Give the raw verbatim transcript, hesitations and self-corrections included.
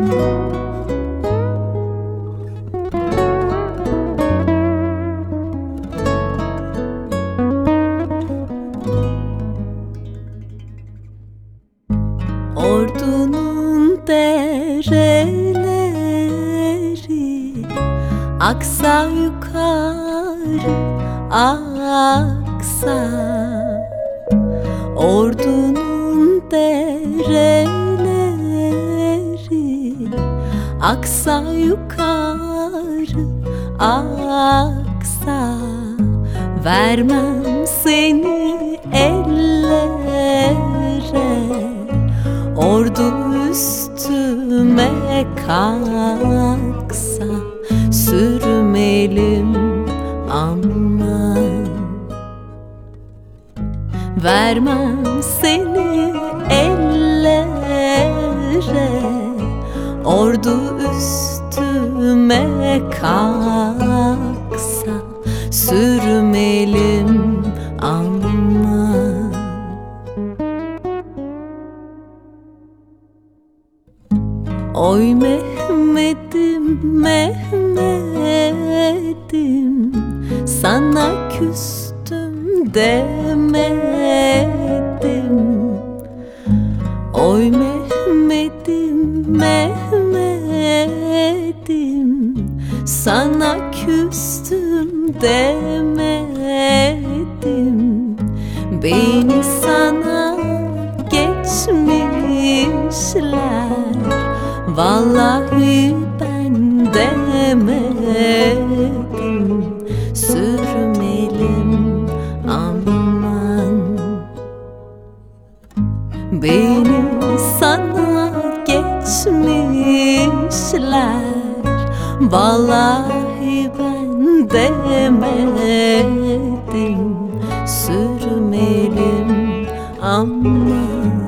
Ordunun dereleri aksa yukarı aksa, Ordunun dereleri aksa yukarı aksa, vermem seni ellere, ordu üstüme kalksa sürmelim aman. Vermem seni ellere, ordu üstüme kalksa sürmelim aman. Oy Mehmet'im, Mehmet'im, sana küstüm demedim. Oy Mehmet'im, Mehmet'im, sana küstüm demedim. Beni sana geçmişler, vallahi ben demedim. Sürmelim aman. Beni sana geçmişler, vallahi ben demedim. Sürmelim aman.